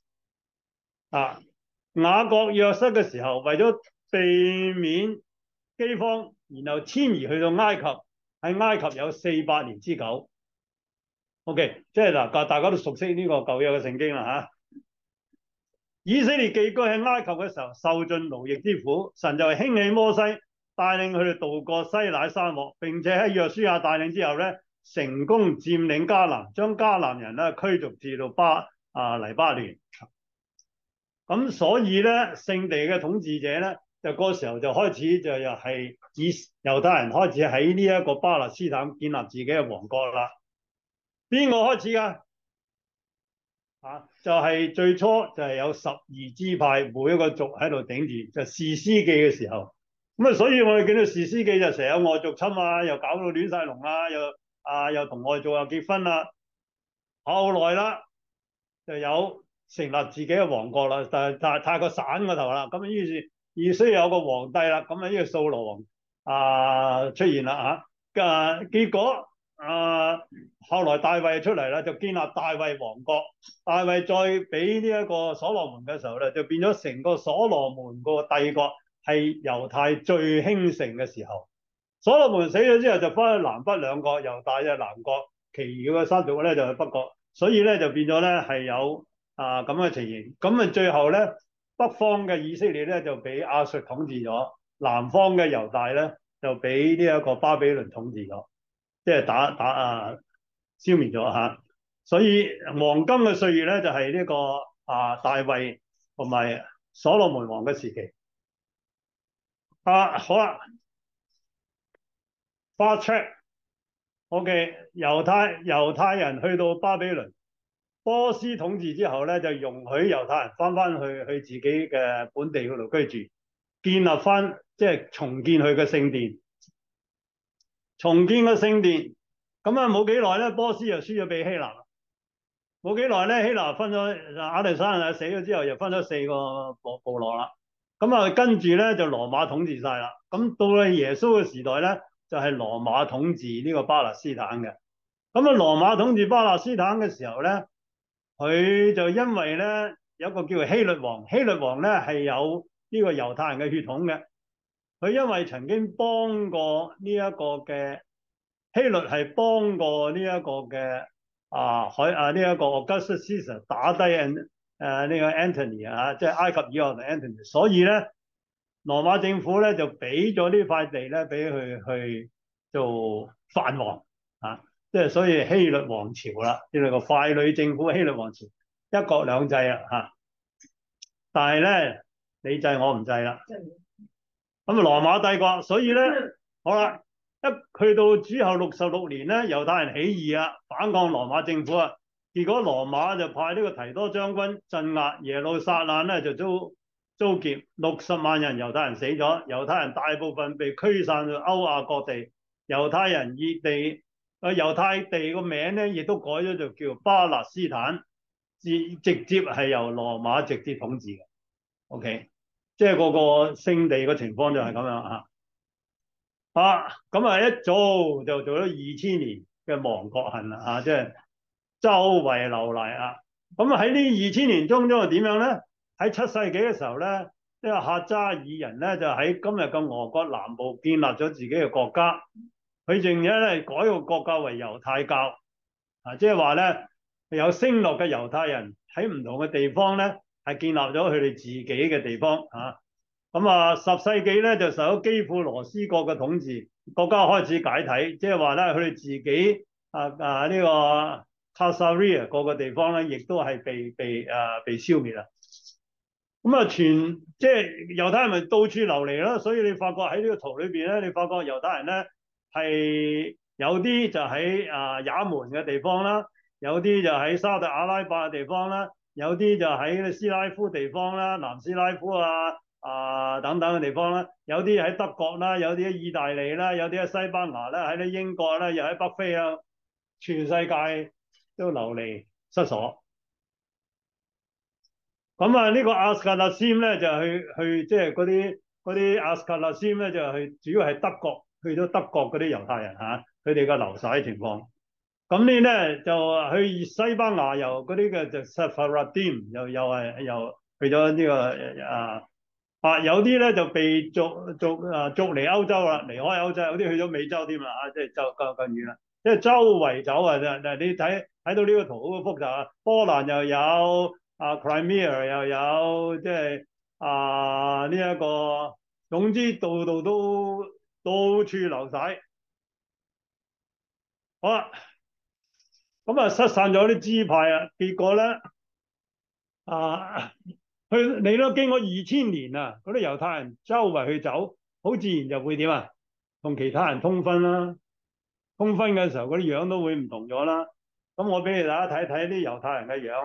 雅各約瑟嘅時候，為咗避免饑荒，然後遷移去到埃及，喺埃及有400年之久。OK， 即係大家都熟悉呢個舊約嘅聖經啦嚇。以色列寄居喺埃及嘅時候，受盡勞役之苦，神就興起摩西，帶領佢哋渡過西乃沙漠，並且喺約書亞帶領之後咧，成功佔領迦南，將迦南人咧驅逐至到黎巴嫩。咁所以咧，聖地嘅統治者咧，就嗰時候就開始就又係以猶太人開始喺呢一個巴勒斯坦建立自己嘅王國啦。邊個開始㗎？就係最初就係有12支派，每一個族喺度頂住，就士師記嘅時候。咁所以我哋見到士師記就成日有外族侵啊，又搞到亂晒龍啊，又同外族又結婚啦。後來啦，就有成立自己嘅王國啦，但係太過散個頭啦，咁於是有個皇帝啦，咁呢個掃羅王出現啦嚇，結果後來大衛出嚟啦，就建立大衛王國。大衛再俾呢一個所羅門嘅時候咧，就變咗成個所羅門個帝國係猶太最興盛嘅時候。所羅門死咗之後，就分去南北兩國，猶大就南國，其餘嘅3族咧就係北國。所以咧就變咗咧係有咁嘅情形。咁最後咧北方嘅以色列咧就俾亞述統治咗，南方嘅猶大咧就俾呢一個巴比倫統治咗，即係消滅咗嚇。所以黃金嘅歲月咧就係呢個大衛同埋所羅門王嘅時期。好啦，fast track。OK， 猶太人去到巴比倫，波斯統治之後咧，就容許猶太人翻去自己嘅本地嗰度居住，建立翻即係重建佢嘅聖殿，重建個聖殿。咁冇幾耐咧，波斯又輸咗俾希臘。冇幾耐咧，希臘分咗亞歷山大死咗之後，又分咗4個部落啦。跟住咧就羅馬統治晒啦。咁到咗耶穌嘅時代咧，就係羅馬統治呢個巴勒斯坦嘅。羅馬統治巴勒斯坦嘅時候咧，佢就因為咧有一個叫做希律王，希律王咧係有呢個猶太人嘅血統嘅。佢因為曾經幫過呢一個嘅希律係幫過呢一個嘅呢一個 Augustus Caesar 打低呢個 Antony 即係埃及以外嘅 Antony， 所以咧羅馬政府咧就俾咗呢塊地咧俾佢去做藩王即係所以希律王朝啦，呢個傀儡政府希律王朝，一國兩制啦但係咧你制我唔制啦。咁羅馬帝國，所以咧好啦。一去到之後66年咧，猶太人起義啊，反抗羅馬政府啊，結果羅馬就派呢個提多將軍鎮壓耶路撒冷咧，就遭劫，60萬人猶太人死咗，猶太人大部分被驅散到歐亞各地，猶太人異地猶太地個名咧，亦都改咗就叫巴勒斯坦，直接係由羅馬直接統治嘅。OK，即係嗰個聖地嘅情況就係咁樣嚇。咁啊一早就做咗2000年嘅亡國恨啦嚇，即係周圍流離啊。咁喺呢2000年中係點樣咧？喺7世紀嘅時候咧，呢個客扎爾人咧就喺今日嘅俄國南部建立咗自己嘅國家。佢仲有咧改個國家為猶太教即係話咧有聲落嘅猶太人喺唔同嘅地方咧係建立咗佢哋自己嘅地方咁10世紀咧就受咗基輔羅斯國嘅統治，國家開始解體，即係話咧佢哋自己呢個卡薩利亞各個地方咧，亦都係被消滅啦。即係猶太人咪到處流離啦，所以你發覺喺呢個圖裏邊咧，你發覺猶太人咧係有啲就喺也門嘅地方啦，有啲就喺沙特阿拉伯嘅地方啦，有啲就喺斯拉夫地方啦，南斯拉夫等等嘅地方啦，有啲喺德國啦，有啲喺意大利啦，有啲喺西班牙啦，喺啲英國啦，又喺北非啊，全世界都流離失所。呢個阿斯卡納斯咧就去即係嗰啲阿斯卡納斯咧就主要係德國，去咗德國嗰啲猶太人佢哋嘅流徙情況。咁呢咧就去西班牙由嗰啲嘅就 Sephardim 又去咗呢個有啲咧就被逐離歐洲啦，離開歐洲，有啲去咗美洲添啦即係就更遠啦。即係周圍走嗱你睇到呢個圖好複雜波蘭又有。Crimea 又有，即係呢一個，總之度度都到處流晒。好啦，咁失散咗啲支派結果咧你都經過2000年嗰啲猶太人周圍去走，好自然就會點同其他人通婚啦。通婚嘅時候嗰啲樣都會唔同咗啦。咁我俾大家睇睇啲猶太人嘅樣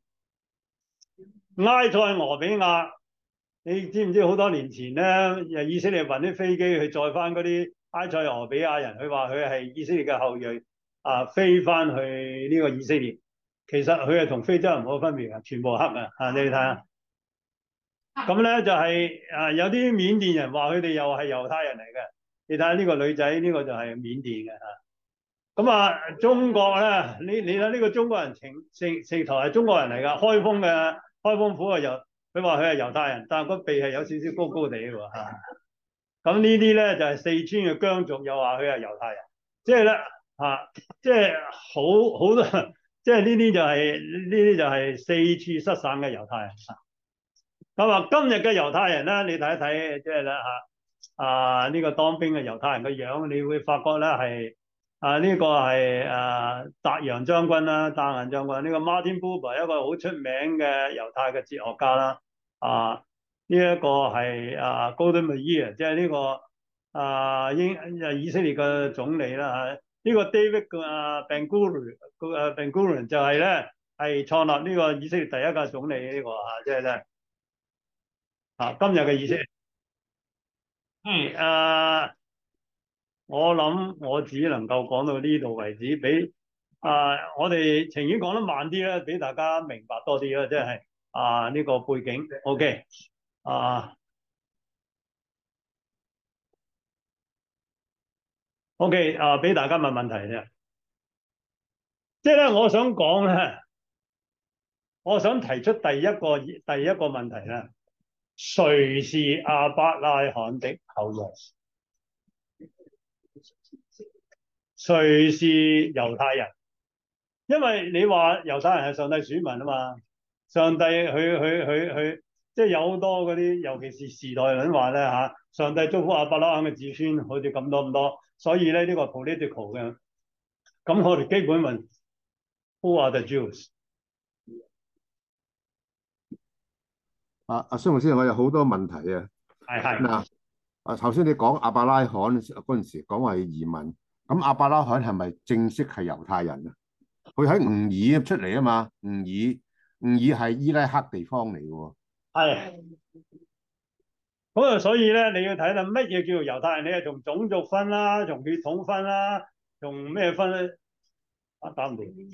埃塞俄比亞，你知唔知好多年前咧，以色列運啲飛機去載翻嗰啲埃塞俄比亞人，佢話佢係以色列嘅後裔飛翻去呢個以色列，其實佢係同非洲人冇分別嘅，全部黑你睇下。咁咧就係有啲緬甸人話佢哋又係猶太人嚟嘅，你睇下呢個女仔，呢個就係緬甸嘅咁中國咧，你睇呢個中國人直頭係中國人嚟㗎，開封府佢話佢係猶太人，但係個鼻係有少少高高地喎咁呢啲咧就係四川嘅疆族，又話佢係猶太人，即係咧即係好多，即係呢啲就係四處失散嘅猶太人今日嘅猶太人咧，你睇一睇，即係咧呢個當兵嘅猶太人嘅樣，你會發覺咧係。呢個係達陽將軍啦，達陽將軍呢個 Martin Buber 一個好出名嘅猶太嘅哲學家啦。呢一個係Golda Meir，即係呢個以色列嘅總理啦呢個 David Ben Gurion 就係咧係創立呢個以色列第一個總理呢個即係咧今日嘅以色列。我諗我只能夠講到呢度為止，俾我哋情願講得慢啲啦，俾大家明白多啲啦，即係呢個背景。OK OK 俾大家問問題啫。即係咧，我想講咧，我想提出第一個問題咧，誰是亞伯拉罕的後裔？誰是猶太人？因為你話猶太人係上帝選民嘛，上帝佢即係有好多嗰啲，尤其是時代論話咧上帝祝福亞伯拉罕嘅子孫好似咁多咁多，所以咧呢個 political 嘅。咁我哋基本問 Who are the Jews？ 孫牧師，我有好多問題係頭先你講亞伯拉罕嗰陣時講話係移民，咁亞伯拉罕係咪正式係猶太人啊？佢喺吾爾出嚟啊嘛，吾爾係伊拉克地方嚟嘅喎。 係。咁所以咧你要睇啦，乜嘢叫做猶太人？你係從種族分啦，從血統分啦， 用咩分咧？搞唔掂，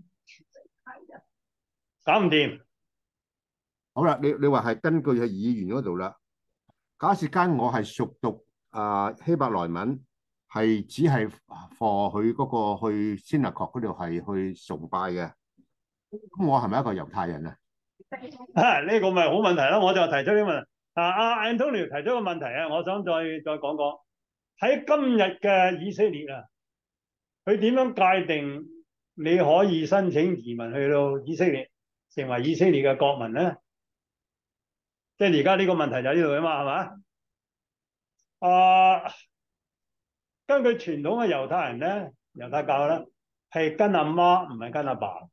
搞唔掂。 好啦，你話係根據係語言嗰度啦。假設間我係熟讀希伯來文，係只係 for 佢嗰個去 synagogue 嗰度係去崇拜嘅，咁我係咪一個猶太人啊？ 呢個咪好問題啦，我就提出呢個問題。阿 Antonio 提出個問題啊，我想再講講喺今日嘅以色列啊，佢點樣界定你可以申請移民去到以色列，成為以色列嘅國民咧？即係而家呢個問題就喺呢度啊嘛，係嘛？根據傳統嘅猶太人咧，猶太教咧係跟阿媽唔係跟阿爸。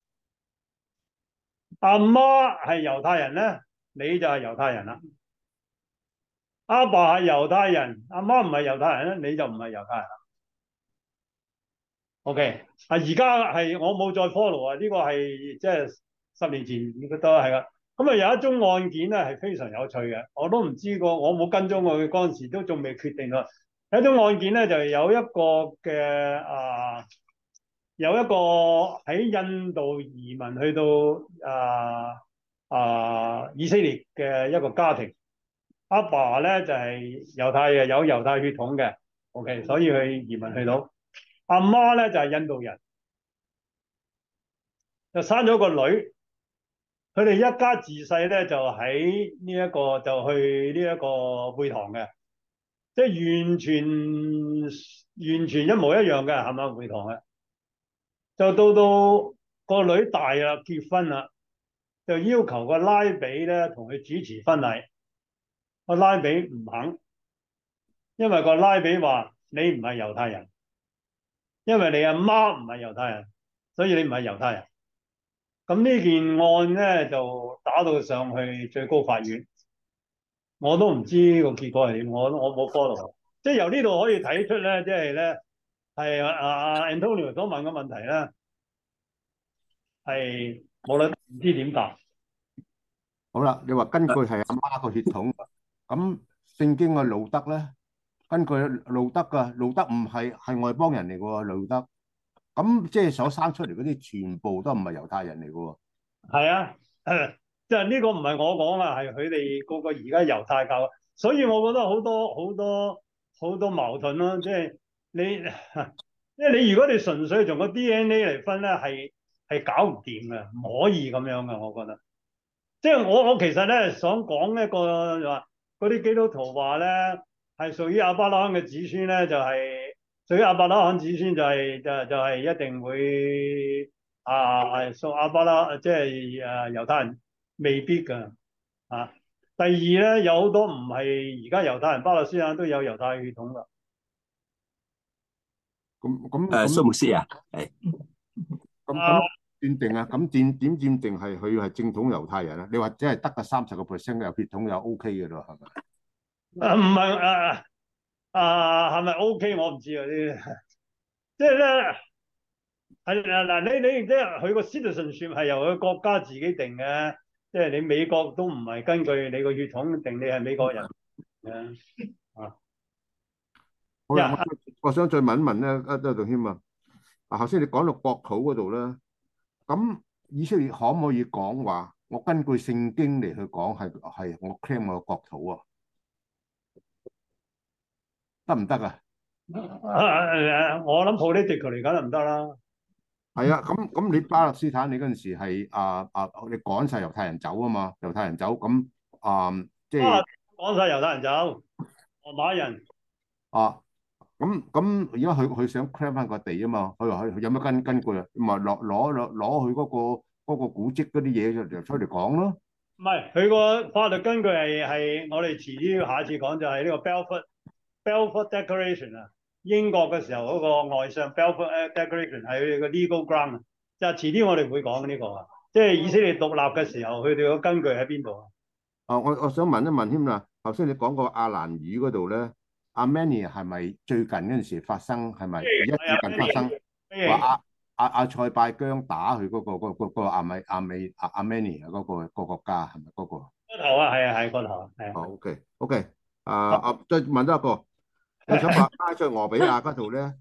阿媽係猶太人咧，你就係猶太人啦。阿爸係猶太人，阿媽唔係猶太人咧，你就唔係猶太人啦。OK，而家係我冇再 follow 啊，呢個係即係10年前應該都係噶。咁啊有一宗案件咧係非常有趣嘅，我都唔知過，我冇跟蹤佢嗰陣時都仲未決定啊。有一宗案件咧就係有一個嘅有一個喺印度移民去到以色列嘅一個家庭，阿爸咧就係猶太嘅，有猶太血統嘅，OK，所以佢移民去到。阿媽咧就係印度人，就生咗個女。佢哋一家自細咧就喺呢一個就去呢一個會堂嘅，即係完全一模一樣嘅，係咪會堂嘅？就到個女大啦，結婚啦，就要求個拉比咧同佢主持婚禮。個拉比唔肯，因為個拉比話你唔係猶太人，因為你阿媽唔係猶太人，所以你唔係猶太人。咁呢件案咧就打到上去最高法院，我都唔知個結果係點，我冇 follow。即係由呢度可以睇出咧，即係咧係Antonio 所問嘅問題咧，係冇得唔知點答。 好啦，你話根據係阿媽個血統，咁聖經嘅路德咧，根據路德唔係外邦人嚟嘅喎，路德。咁即係所生出嚟嗰啲全部都唔係猶太人嚟嘅喎。 係啊，即係呢個唔係我講啊，係佢哋個而家猶太教，所以我覺得好多矛盾咯。即係你，即係你如果你純粹從個 DNA 嚟分咧，係搞唔掂嘅，唔可以咁樣嘅，我覺得。即係我其實咧想講一個就話，嗰啲基督徒話咧係屬於亞伯拉罕嘅子孫咧，就係屬於亞伯拉罕子孫就係一定會屬亞伯拉，即係猶太人未必㗎啊。第二咧有好多唔係而家猶太人，巴勒斯坦都有猶太血統㗎。 咁蘇牧師啊，係咁斷定啊？咁點斷定係佢係正統猶太人啊？你話只係得個30%嘅血統就 OK 嘅咯，係咪？ 唔係係咪 OK？我唔知啊啲，即係咧。係嗱，你即係佢個 citizenship 係由佢國家自己定嘅，即係你美國都唔係根據你個血統定你係美國人嘅啊。 好啦，我想再問一問咧，杜謙啊，頭先你講到國土嗰度咧，咁以色列可唔可以講話我根據聖經嚟去講係我 claim 我個國土啊？得唔得啊？ 我諗 political 嚟講就唔得啦。 係啊，咁你巴勒斯坦你嗰陣時係你趕晒猶太人走啊嘛，猶太人走咁即係趕晒猶太人走，羅馬人咁而家佢想 claim 翻個地啊嘛，佢話佢有乜根據啊？咪攞佢嗰個古蹟嗰啲嘢就出嚟講咯。 唔係，佢個法律根據係我哋遲啲下一次講，就係呢個 Balfour Declaration 啊。英國嘅時候嗰個外相 Balfour Declaration 係佢哋個 legal ground，就係遲啲我哋會講呢個啊。即係以色列獨立嘅時候，佢哋個根據喺邊度啊？ 我想問一問添啦，頭先你講過亞蘭語嗰度咧，Armenia係咪最近嗰陣時發生？係咪而家最近發生？話阿塞拜疆打佢嗰個Armenia 嗰個國家係咪嗰個？ 個頭啊，係個頭，係。 OK，再問多一個，你想話埃塞俄比亞嗰度咧，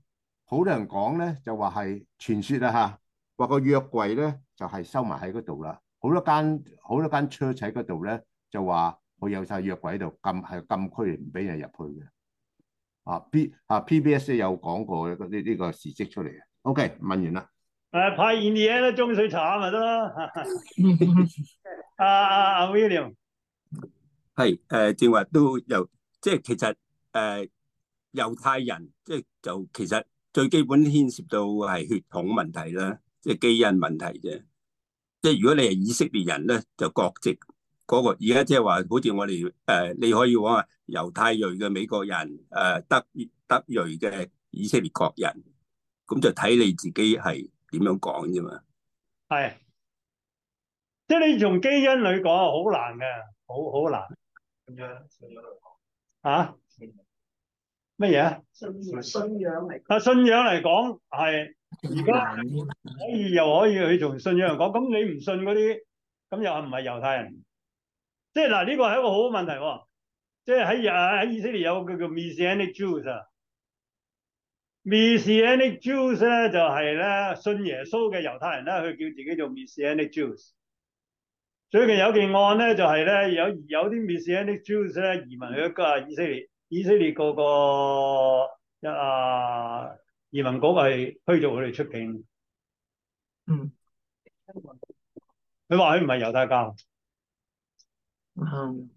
好多人講咧就話係傳說啊嚇，話個約櫃咧就係收埋喺嗰度啦。好多間 church 喺嗰度咧就話佢有晒約櫃喺度禁區嚟，唔俾人入去嘅。PBS 有講過呢個事蹟出嚟嘅。OK， 問完啦。 派現嘢咧，中水茶咪得咯。William 係正話都有，即係其實猶太人就其實最基本牽涉到係血統問題啦，即係基因問題啫。即係如果你係以色列人咧，就國籍嗰個而家即係話，好似我哋你可以講話猶太裔嘅美國人，德裔嘅以色列國人，咁就睇你自己係點樣講啫嘛。 係，即係你從基因裏講好難嘅，好難。咁樣嚇乜嘢啊？ 信仰嚟。 信仰嚟講係而家可以去從信仰嚟講，咁你唔信嗰啲，咁又唔係猶太人。即係嗱，呢個係一個好問題喎。即係喺以色列有個叫 Messianic Jews 啊。Messianic Jews 咧就係咧信耶穌嘅猶太人咧，佢叫自己做 Messianic Jews。最近有件案咧，就係咧有啲 Messianic Jews 咧移民去以色列，以色列嗰個移民局係驅逐佢哋出境。 嗯。 佢話佢唔係猶太教。 嗯。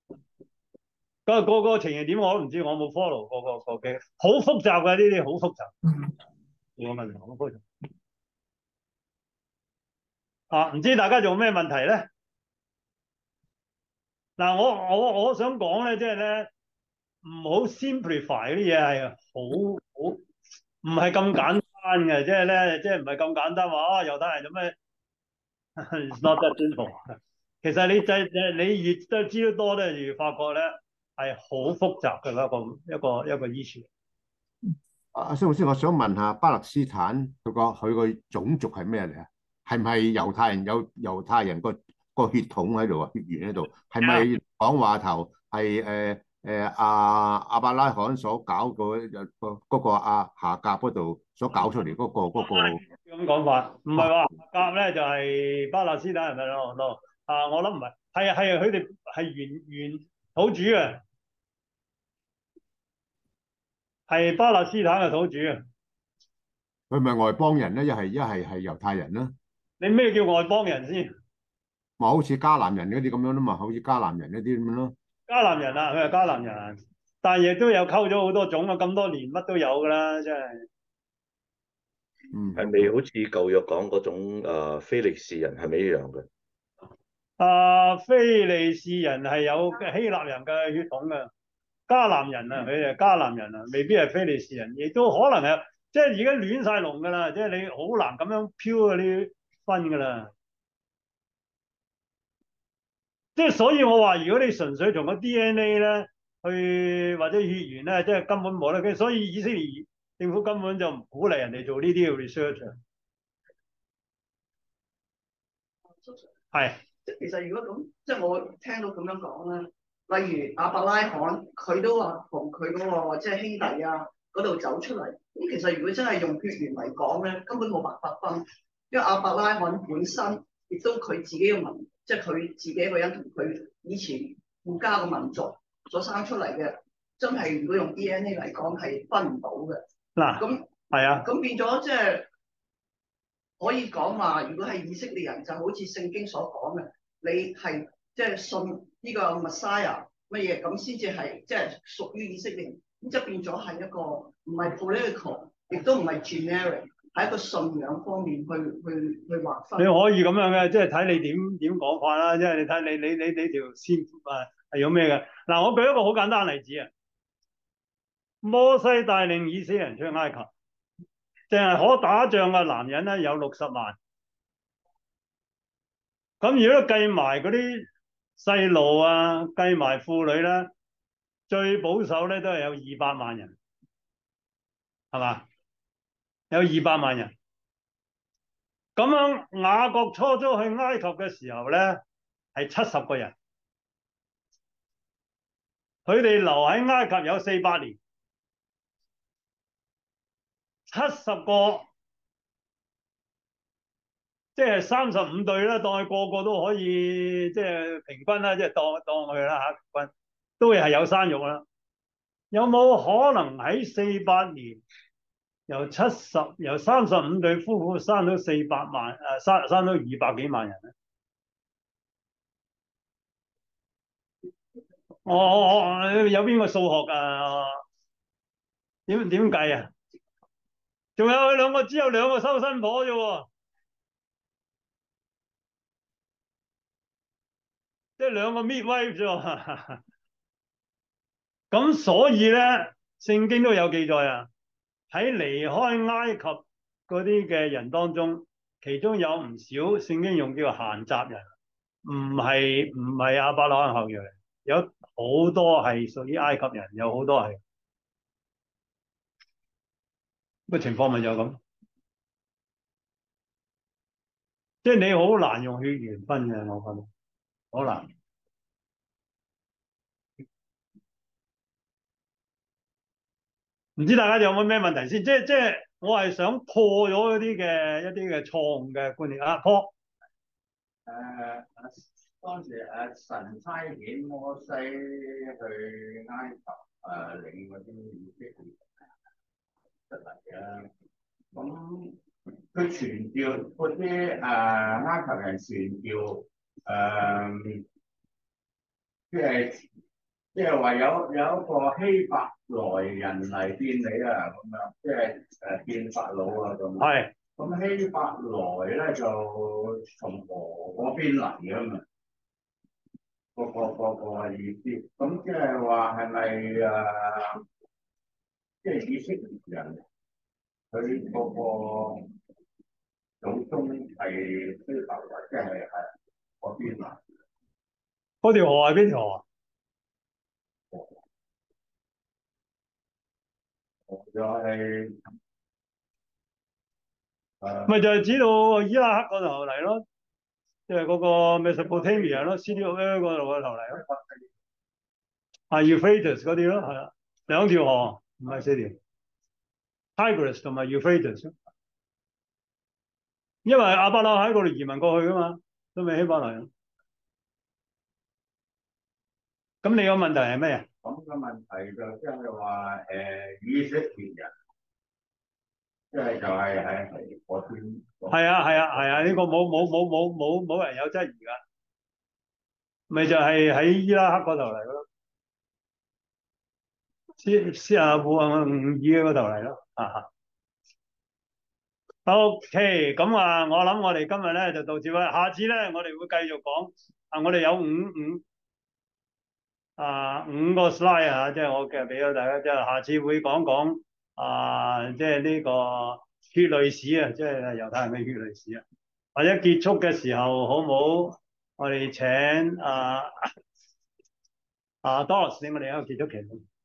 個情形點我都唔知，我冇 follow 個嘅，好複雜嘅呢啲，好複雜。個問題好複雜。唔知大家仲有咩問題咧？嗱，我想講咧，即係咧，唔好 simplify 嗰啲嘢係好唔係咁簡單嘅，即係咧，即係唔係咁簡單話猶太人做咩？It's not that simple。其實你越都知得多咧，越發覺咧係好複雜嘅一個 issue。 蕭老師，我想問下巴勒斯坦佢個種族係咩嚟啊？係唔係猶太人有猶太人個血統喺度啊？血緣喺度？係咪講話頭係亞伯拉罕所搞嗰個夏甲嗰度所搞出嚟嗰個？ 咁講法，唔係話夏甲咧就係巴勒斯坦人咪咯？我諗唔係，係佢哋係原土主啊，係巴勒斯坦嘅土主啊。 佢咪外邦人咧？一係猶太人啦。 你咩叫外邦人先？ 咪好似迦南人嗰啲咁樣咯嘛，好似迦南人嗰啲咁樣咯。 迦南人啊，佢係迦南人，但係亦都有溝咗好多種啊，咁多年乜都有㗎啦，真係。 係咪好似舊約講嗰種非利士人係咪一樣嘅？ 非利士人係有希臘人嘅血統嘅，迦南人啊，佢哋係迦南人啊，未必係非利士人，亦都可能係，即係而家亂晒龍㗎啦，即係你好難咁樣飄嗰啲分㗎啦。即係所以我話，如果你純粹從個 DNA 咧去或者血緣咧，即係根本冇得嘅。所以以色列政府根本就唔鼓勵人哋做呢啲嘅 research。係。 其實如果咁，即係我聽到咁樣講咧，例如亞伯拉罕，佢都話同佢嗰個即係兄弟啊嗰度走出嚟。咁其實如果真係用血緣嚟講咧，根本冇辦法分，因為亞伯拉罕本身亦都佢自己嘅民，即係佢自己一個人同佢以前附加嘅民族所生出嚟嘅，真係如果用 DNA 嚟講係分唔到嘅。 嗱， 咁係啊， 咁變咗即係可以講話，如果係以色列人，就好似聖經所講嘅。你係即係信呢個 Messiah 乜嘢咁先至係即係屬於以色列，咁即係變咗係一個唔係 political， 亦都唔係 generic， 係一個信仰方面去劃分。 你可以咁樣嘅，即係睇你點講法啦。即係你睇你條線係有咩嘅？嗱，我舉一個好簡單例子啊。摩西帶領以色列人出埃及，淨係可打仗嘅男人咧有60萬。咁如果計埋嗰啲細路啊，計埋婦女咧，最保守咧都係有200萬人，係嘛？有200萬人。咁樣雅各初去埃及嘅時候咧，係70個人，佢哋留喺埃及有400年。 70個，即係35隊啦，當佢個個都可以即係平均啦，即係當佢啦嚇，平均都係有生育啦。有冇可能喺48年由35對夫婦生到400萬生到200幾萬人咧？有邊個數學啊？點計啊？仲有佢兩個只有2個收生婆啫喎，即係2個 midwife 啫喎。咁所以咧，聖經都有記載啊，喺離開埃及嗰啲嘅人當中，其中有唔少聖經用叫做閒雜人，唔係亞伯拉罕後裔，有好多係屬於埃及人，有好多係個情況咪就咁，即係你好難用血緣分嘅，我覺得好難。唔知大家有冇咩問題先？即係我係想破咗一啲嘅錯誤嘅觀念啊，破。 當時神差遣摩西去埃及領嗰啲以色列出嚟啊，咁佢傳召嗰啲埃及人傳召即係話有一個希伯來人嚟見你啊，咁樣即係見法老啊咁。 係。 咁希伯來咧就從河嗰邊嚟啊嘛，個意思。咁即係話係咪即係以色列人佢嗰個祖宗係希伯來，即係嗰邊嚟？ 嗰條河係邊條河？ 就係咪就係指到伊拉克嗰頭嚟咯，即係嗰個 Mesopotamia 咯 ，City of Er 嗰度嘅頭嚟咯。Euphrates 嗰啲咯，係啦，2條河，唔係4條 ，Tigris 同埋 Euphrates。因為亞伯拉罕喺嗰度移民過去噶嘛，都未希伯來人。咁你個問題係咩啊？ 咁個問題就即係話以色列人，即係就係嗰邊。係啊，呢個冇人有質疑㗎，咪就係喺伊拉克嗰頭嚟咯，烏爾嗰頭嚟咯。OK，咁我諗我哋今日咧就到此為止，下次咧我哋會繼續講。我哋有5個 slide 啊，即係我嘅俾咗大家，即係下次會講講即係呢個血淚史啊，即係猶太人嘅血淚史啊。或者結束嘅時候好唔好？我哋請Doris 你我哋一個結束期。